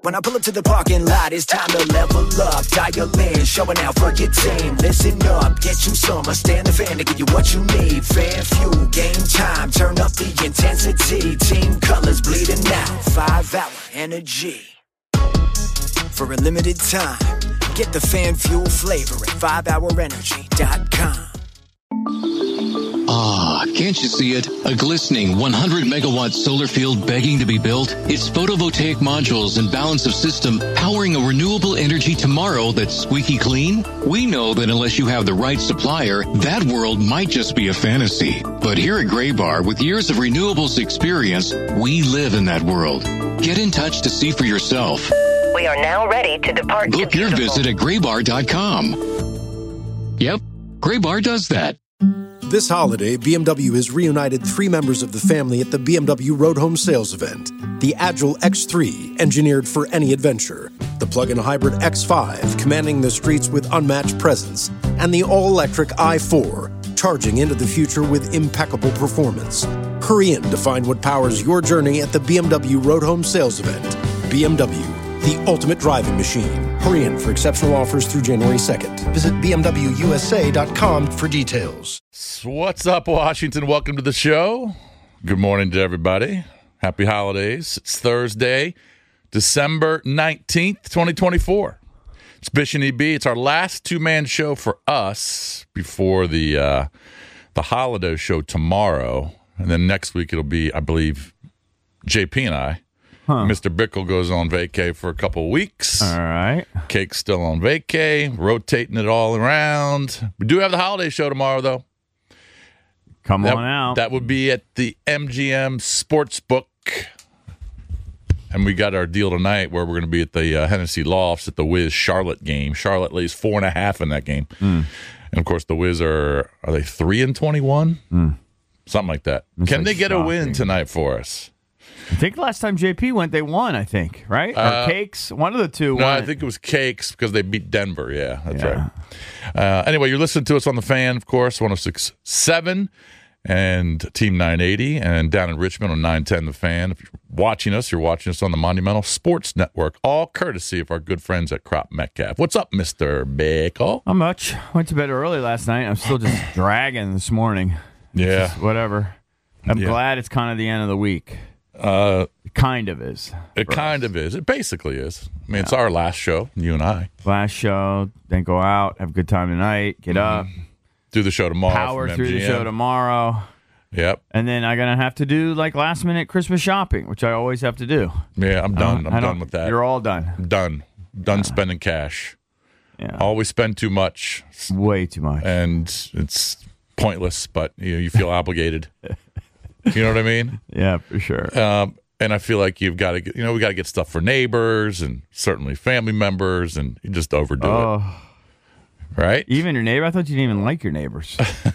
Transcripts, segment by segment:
When I pull up to the parking lot, it's time to level up. Dial in, showing out for your team. Listen up, get you some. Stand the fan to give you what you need. Fan fuel, game time, turn up the intensity. Team colors bleeding out, 5-hour energy. For a limited time, get the fan fuel flavor at 5hourenergy.com. Ah, can't you see it? A glistening 100-megawatt solar field begging to be built? Its photovoltaic modules and balance of system powering a renewable energy tomorrow that's squeaky clean? We know that unless you have the right supplier, that world might just be a fantasy. But here at Graybar, with years of renewables experience, we live in that world. Get in touch to see for yourself. We are now ready to depart. Book your visit at graybar.com. Yep, Graybar does that. This holiday, BMW has reunited 3 members of the family at the BMW Road Home Sales event. The Agile X3, engineered for any adventure. The plug-in hybrid X5, commanding the streets with unmatched presence. And the all-electric i4, charging into the future with impeccable performance. Hurry in to find what powers your journey at the BMW Road Home Sales event. BMW, the ultimate driving machine. Hurry in for exceptional offers through January 2nd. Visit BMWUSA.com for details. What's up, Washington? Welcome to the show. Good morning to everybody. Happy holidays. It's Thursday, December 19th, 2024. It's Bish and EB. It's our last two-man show for us before the holiday show tomorrow. And then next week it'll be, I believe, JP and I. Mr. Bickle goes on vacay for a couple of weeks. All right. Cake's still on vacay, rotating it all around. We do have the holiday show tomorrow, though. Come on out. That would be at the MGM Sportsbook. And we got our deal tonight where we're going to be at the Hennessy Lofts at the Wiz Charlotte game. Charlotte lays 4.5 in that game. And, of course, the Wiz are they 3-21? Something like that. Can they get a win tonight for us? I think last time JP went, they won, I think, right? Or Cakes? One of the two won. No, I think it was Cakes because they beat Denver. Yeah, that's right. Anyway, you're listening to us on the Fan, of course, 106.7 and Team 980, and down in Richmond on 910 The Fan. If you're watching us on the Monumental Sports Network, all courtesy of our good friends at Crop Metcalf. What's up, Mr. Bickle? Not much. Went to bed early last night. I'm still just dragging this morning. Yeah. Just whatever. I'm glad it's kind of the end of the week. It kind of is. It kind of is. It basically is. I mean, it's our last show, you and I. Last show, then go out, have a good time tonight, get up. Do the show tomorrow. Power through the show tomorrow. Yep. And then I'm going to have to do like last minute Christmas shopping, which I always have to do. Yeah, I'm done. I'm done with that. You're all done. Done spending cash. Yeah. Always spend too much. Way too much. And it's pointless, but you feel obligated. You know what I mean? Yeah, for sure. And I feel like you've got to, we got to get stuff for neighbors and certainly family members, and you just overdo it. Right? Even your neighbor? I thought you didn't even like your neighbors.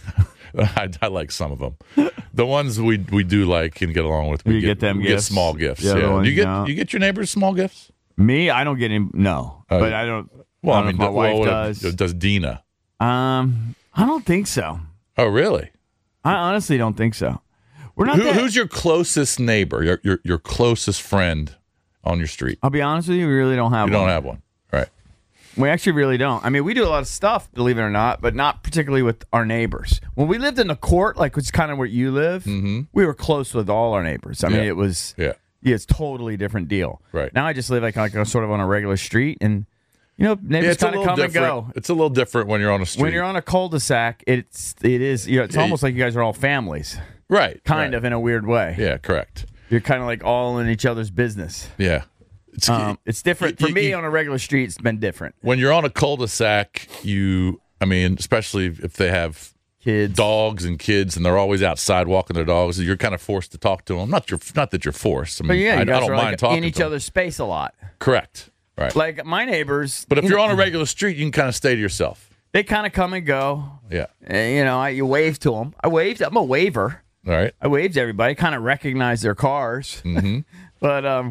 I like some of them. The ones we do like and get along with. We get them we gifts? get small gifts. Yeah. You get your neighbors small gifts? Me? I don't get any. No. But I don't. Well, I don't know if my wife does. Does Dina? I don't think so. Oh, really? I honestly don't think so. We're not. Who's your closest neighbor? Your closest friend on your street? I'll be honest with you. We really don't have one. You don't have one, right? We actually really don't. I mean, we do a lot of stuff, believe it or not, but not particularly with our neighbors. When we lived in the court, like it's kind of where you live, we were close with all our neighbors. I mean, it was it's totally different deal. Right now, I just live like sort of on a regular street, and neighbors kind of come and go. It's a little different when you're on a street. When you're on a cul-de-sac, it is. It's almost like you guys are all families. Right. Kind of in a weird way. Yeah, correct. You're kind of like all in each other's business. Yeah. It's different. For me, on a regular street, it's been different. When you're on a cul-de-sac, especially if they have kids, dogs and kids, and they're always outside walking their dogs, you're kind of forced to talk to them. Not that you're forced. I mean, but yeah, I don't mind talking in each other's space a lot. Correct. Right. Like my neighbors. But if you're on a regular street, you can kind of stay to yourself. They kind of come and go. Yeah. You wave to them. I'm a waver. All right. I waved to everybody. Kind of recognize their cars. Mm-hmm. But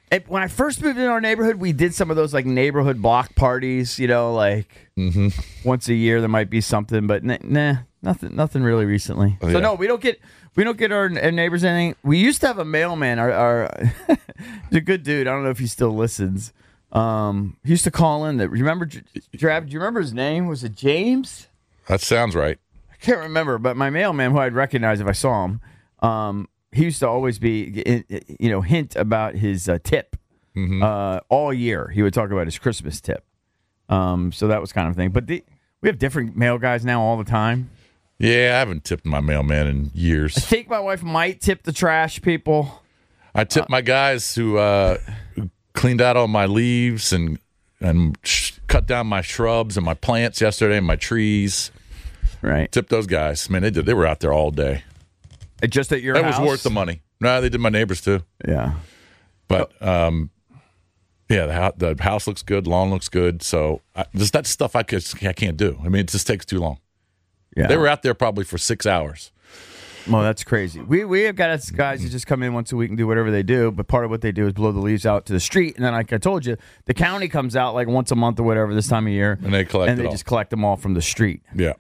When I first moved in our neighborhood, we did some of those like neighborhood block parties. Like once a year there might be something, but nothing really recently. Oh, so no, we don't get our neighbors anything. We used to have a mailman. Our he's a good dude. I don't know if he still listens. He used to call in. Remember, Trav? Do you remember his name? Was it James? That sounds right. I can't remember, but my mailman, who I'd recognize if I saw him, he used to always be, hint about his tip all year. He would talk about his Christmas tip. So that was kind of a thing. But we have different mail guys now all the time. Yeah, I haven't tipped my mailman in years. I think my wife might tip the trash people. I tipped my guys who cleaned out all my leaves and cut down my shrubs and my plants yesterday and my trees. Right. Tipped those guys. Man, they were out there all day. Just at your house? house? That was worth the money. No, they did my neighbors too. Yeah. But, the house looks good. Lawn looks good. So just that stuff I can't do. I mean, it just takes too long. Yeah. They were out there probably for 6 hours. Well, that's crazy. We have got guys who just come in once a week and do whatever they do, but part of what they do is blow the leaves out to the street, and then, like I told you, the county comes out like once a month or whatever this time of year, and they just collect them all from the street. Yeah.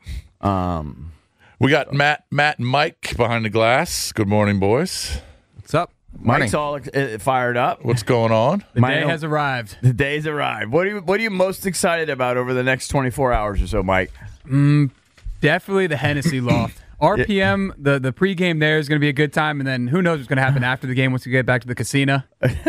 We got Matt and Mike behind the glass. Good morning, boys. What's up? Mike's all fired up. What's going on? The day has arrived. The day's arrived. What are you most excited about over the next 24 hours or so, Mike? Definitely the Hennessy Loft. RPM, the pregame there is going to be a good time, and then who knows what's going to happen after the game once we get back to the casino.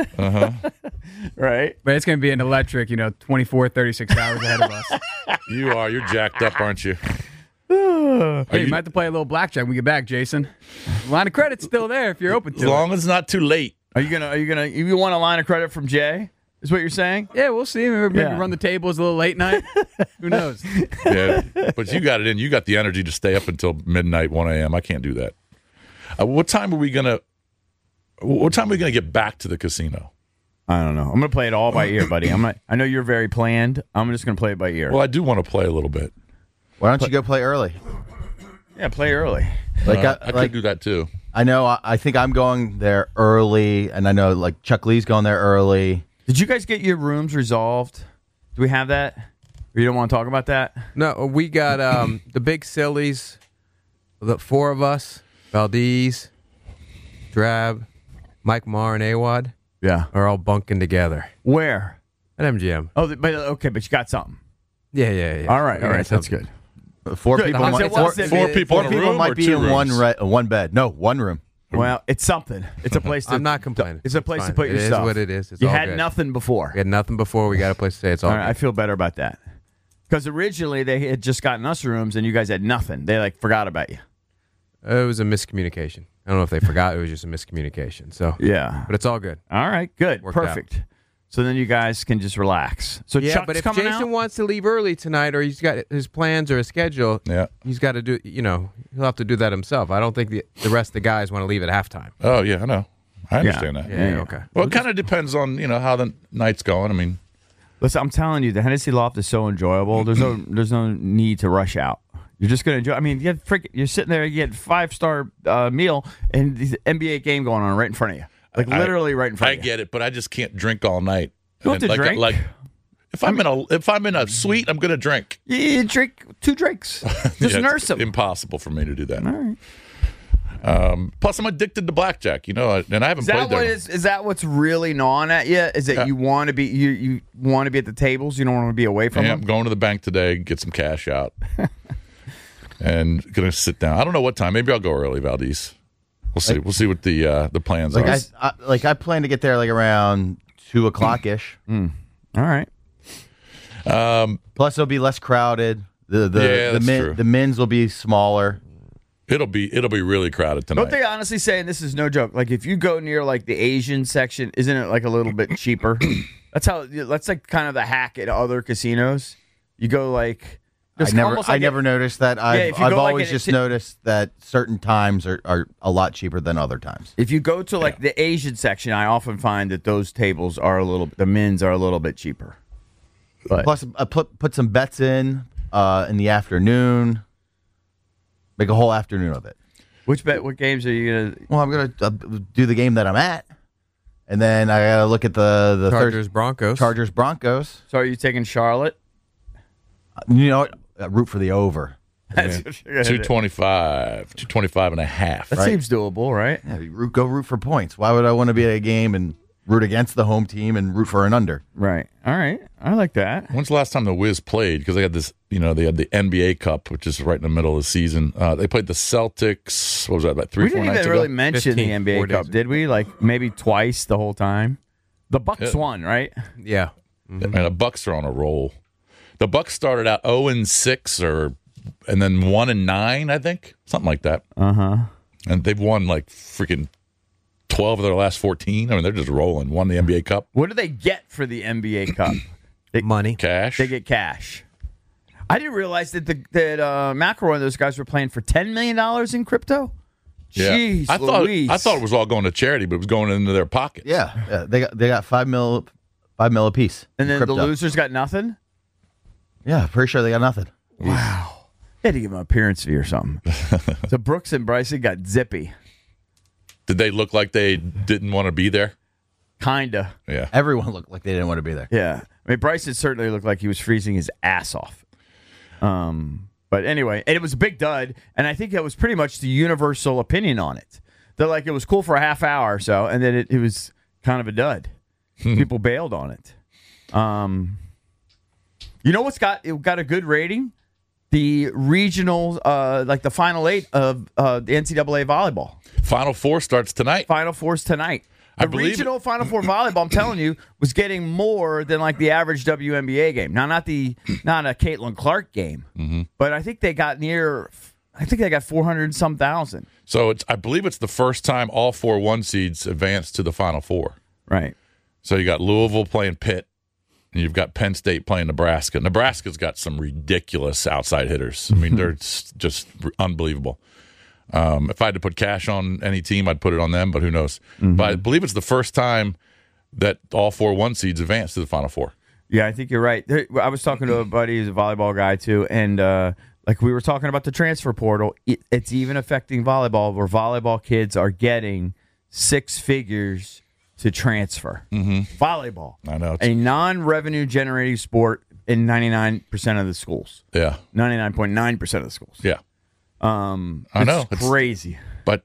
Right. But it's going to be an electric, 24, 36 hours ahead of us. You're jacked up, aren't you? Hey, you might have to play a little blackjack when we get back, Jason. Line of credit's still there if you're open to it. As long as it's not too late. You want a line of credit from Jay? Is what you're saying? Yeah, we'll see. Maybe run the tables a little late night. Who knows? Yeah, but you got it in. You got the energy to stay up until midnight, 1 a.m. I can't do that. What time are we gonna get back to the casino? I don't know. I'm gonna play it all by ear, buddy. I know you're very planned. I'm just gonna play it by ear. Well, I do want to play a little bit. Why don't you go play early? Yeah, play early. I could do that too. I know. I think I'm going there early, and I know like Chuck Lee's going there early. Did you guys get your rooms resolved? Do we have that? Or you don't want to talk about that? No, we got the big sillies, the four of us, Valdez, Drab, Mike Marr, and Awad. Yeah. Are all bunking together. Where? At MGM. Oh, but you got something. Yeah. All right, that's good. Four Good. people. Four people in a room might or be two in rooms? one bed. No, one room. Well, it's something. It's a place to. I'm not complaining. It's a place to fine. put your stuff. It is what it is. It's you all had good. nothing before. We had nothing before. We got a place to stay. It's all All good. right, I feel better about that. Because originally they had just gotten us rooms and you guys had nothing. They forgot about you. It was a miscommunication. I don't know if they forgot. It was just a miscommunication. So yeah, but it's all good. All right, good, Worked perfect. out. So then you guys can just relax. So yeah, Chuck's but if coming Jason out? wants to leave early tonight, or he's got his plans or a schedule, he's got to do. He'll have to do that himself. I don't think the rest of the guys want to leave at halftime. Oh yeah, I know. I understand that. Yeah, okay. Well, it kind of depends on how the night's going. I mean, listen, I'm telling you, the Hennessy Loft is so enjoyable. There's no need to rush out. You're just gonna enjoy. I mean, you're sitting there, you get 5-star meal, and the NBA game going on right in front of you, literally right in front of you. I get it, but I just can't drink all night. You have to drink. Like if I'm in a suite, I'm gonna drink. You drink 2 drinks. Just nurse them. Impossible for me to do that. All right. Plus, I'm addicted to blackjack. And I haven't played there. Is that what's really gnawing at you? Is that you want to be you want to be at the tables? You don't want to be away from them. I'm going to the bank today, get some cash out, and gonna sit down. I don't know what time. Maybe I'll go early, Valdez. We'll see. We'll see what the plans are. I plan to get there around 2:00 ish. All right. Plus, it'll be less crowded. The men's will be smaller. It'll be really crowded tonight. Don't they honestly say, and this is no joke, if you go near the Asian section, isn't it a little bit cheaper? That's kind of the hack at other casinos. You go I never noticed that. I've always just noticed that certain times are a lot cheaper than other times. If you go to the Asian section, I often find that those tables are the men's are a little bit cheaper. But plus, I put some bets in the afternoon. Make a whole afternoon of it. What games are you gonna? Well, I'm gonna do the game that I'm at, And then I got to look at the Chargers-Broncos. Chargers-Broncos. So are you taking Charlotte? You know what? Root for the over. Yeah. 225 and a half. That seems doable, right? Yeah, go root for points. Why would I want to be at a game and root against the home team and root for an under? Right. All right. I like that. When's the last time the Wiz played? Because they had this, they had the NBA Cup, which is right in the middle of the season. They played the Celtics. What was that, about 3-4 nights ago? We didn't even really mention the NBA Cup, did we? Like maybe twice the whole time. The Bucks won, right? Yeah. Mm-hmm. And the Bucks are on a roll. The Bucks started out 0-6 and then 1-9, I think, something like that. And they've won like freaking 12 of their last 14. I mean, they're just rolling. Won the NBA Cup. What do they get for the NBA Cup? Money, cash. They get cash. I didn't realize that McElroy and those guys were playing for $10 million in crypto. Yeah. Jeez, I thought it was all going to charity, but it was going into their pockets. Yeah. They got $5 million a piece. And then crypto. the losers got nothing. Yeah, pretty sure they got nothing. Wow. They had to give them an appearance fee or something. So Brooks and Bryson got zippy. Did they look like they didn't want to be there? Kinda. Yeah. Everyone looked like they didn't want to be there. Yeah. I mean, Bryson certainly looked like he was freezing his ass off. But anyway, and it was a big dud, and I think that was pretty much the universal opinion on it. They're like, it was cool for a half hour or so, and then it was kind of a dud. People bailed on it. You know what's got a good rating? The regional, like the Final 8 of the NCAA volleyball. Final Four starts tonight. Final Four's tonight. The regional Final Four volleyball, I'm telling you, was getting more than like the average WNBA game. Now, not a Caitlin Clark game, but I think they got 400-some thousand. So I believe it's the first time all 4 1 seeds advanced to the Final Four. Right. So you got Louisville playing Pitt, and you've got Penn State playing Nebraska. Nebraska's got some ridiculous outside hitters. I mean, they're just unbelievable. If I had to put cash on any team, I'd put it on them, but who knows? But I believe it's the first time that all 4 1 seeds advanced to the Final Four. Yeah, I think you're right. I was talking to a buddy who's a volleyball guy, too, and like we were talking about the transfer portal, it's even affecting volleyball, where volleyball kids are getting 6 figures to transfer. Volleyball. I know. A non-revenue generating sport in 99% of the schools. Yeah. 99.9% of the schools. Yeah. I know. It's crazy. But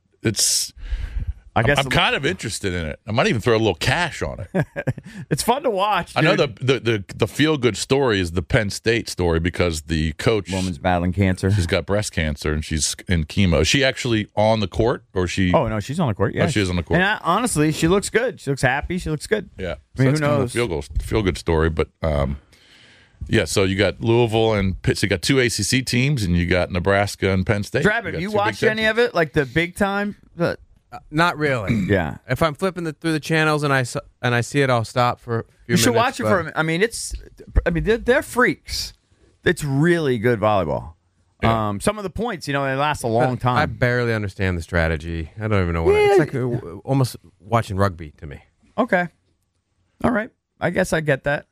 I'm kind of interested in it. I might even throw a little cash on it. It's fun to watch, I dude. know the feel-good story is the Penn State story, because the coach... Woman's battling cancer. She's got breast cancer, and she's in chemo. Is she actually on the court, or is she... Oh, no, she's on the court, yeah. Oh, she is on the court. And honestly, she looks good. She looks happy. She looks good. Yeah. I mean, that's who knows? Kind of a feel-good story, but... yeah, so you got Louisville and Pitt. So you got 2 ACC teams, and you got Nebraska and Penn State. Drab, have you watched any of it, like the big time? Not really. Yeah. If I'm flipping through the channels and I see it, I'll stop for a few minutes. You should watch it for a minute. They're freaks. It's really good volleyball. Yeah. Some of the points, they last a long time. I barely understand the strategy. I don't even know what it's like. Almost watching rugby to me. Okay. All right. I guess I get that.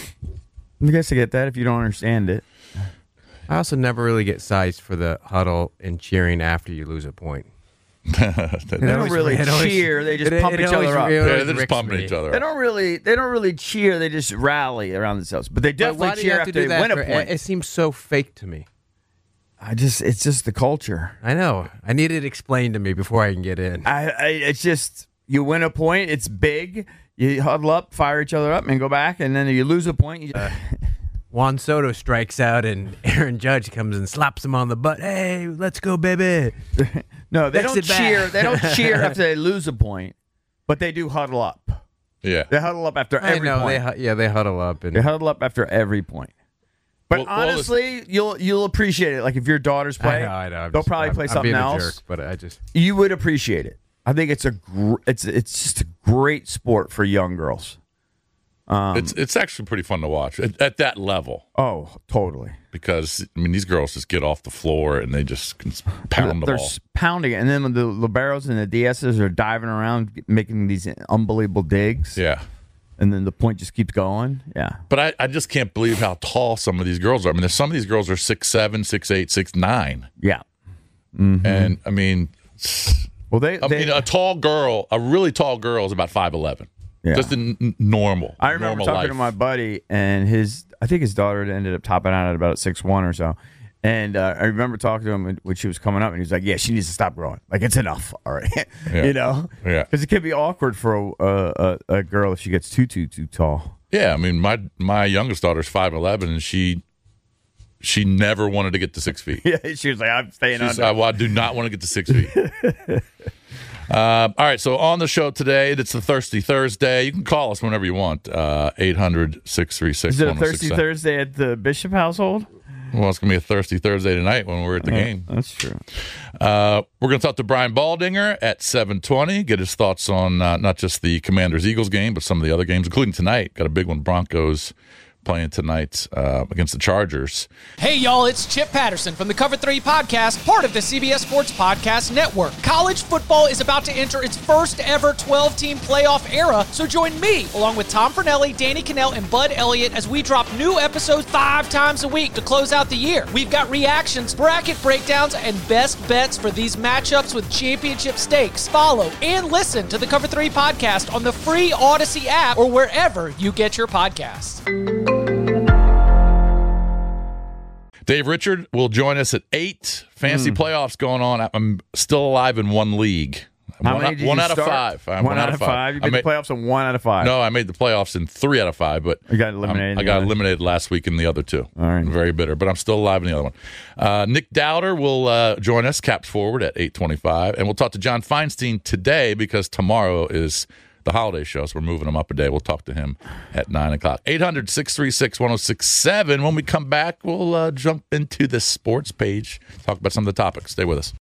I guess I get that if you don't understand it. I also never really get sized for the huddle and cheering after you lose a point. They don't really cheer. They just pump each other up. Yeah, they're just pumping each other up. They don't really cheer. They just rally around themselves. But they definitely cheer after they win a point. It seems so fake to me. It's just the culture. I know. I need it explained to me before I can get in. It's just, you win a point. It's big. You huddle up, fire each other up, and go back. And then you lose a point. Juan Soto strikes out, and Aaron Judge comes and slaps him on the butt. Hey, let's go, baby. No, they don't cheer. They don't cheer after they lose a point, but they do huddle up. Yeah, they huddle up after every point. They huddle up. They huddle up after every point. But honestly, you'll appreciate it. Like if your daughters play, I know. They'll probably play something else. Jerk, but you would appreciate it. I think it's just a great sport for young girls. It's actually pretty fun to watch at that level. Oh, totally. Because these girls just get off the floor and they just can pound the ball. They're pounding it, and then when the liberos and the DSs are diving around making these unbelievable digs. Yeah. And then the point just keeps going. Yeah. But I just can't believe how tall some of these girls are. There's some of these girls are 6'7", 6'8", 6'9". Yeah. Mm-hmm. And well, a tall girl, a really tall girl, is about 5'11". Just normal. I remember talking to my buddy, and I think his daughter ended up topping out at about 6'1" or so. And I remember talking to him when she was coming up, and he was like, "Yeah, she needs to stop growing. Like, it's enough, all right." Yeah. Because it can be awkward for a girl if she gets too tall. Yeah, I mean, my youngest daughter's 5'11", and she never wanted to get to 6 feet. Yeah, she was like, "I'm staying under." I do not want to get to 6 feet. All right, so on the show today, it's the Thirsty Thursday. You can call us whenever you want, 800-636-1067. Is it a Thirsty Thursday at the Bishop household? Well, it's going to be a Thirsty Thursday tonight when we're at the game. That's true. We're going to talk to Brian Baldinger at 7:20, get his thoughts on not just the Commanders-Eagles game, but some of the other games, including tonight. Got a big one, Broncos playing tonight against the Chargers. Hey, y'all, it's Chip Patterson from the Cover 3 podcast, part of the CBS Sports Podcast Network. College football is about to enter its first ever 12-team playoff era, so join me, along with Tom Fornelli, Danny Cannell, and Bud Elliott, as we drop new episodes 5 times a week to close out the year. We've got reactions, bracket breakdowns, and best bets for these matchups with championship stakes. Follow and listen to the Cover 3 podcast on the free Odyssey app or wherever you get your podcasts. Dave Richard will join us at 8. Fantasy playoffs going on. I'm still alive in one league. How many did you out start? of 5. One out of 5? You made the playoffs in 1 out of 5? No, I made the playoffs in 3 out of 5, but you got eliminated. I got eliminated last week in the other 2. All right. I'm very bitter, but I'm still alive in the other one. Nick Dowder will join us, Caps Forward, at 8:25, and we'll talk to John Feinstein today because tomorrow is the holiday show, so we're moving him up a day. We'll talk to him at 9 o'clock. 800-636-1067. When we come back, we'll jump into the sports page, talk about some of the topics. Stay with us.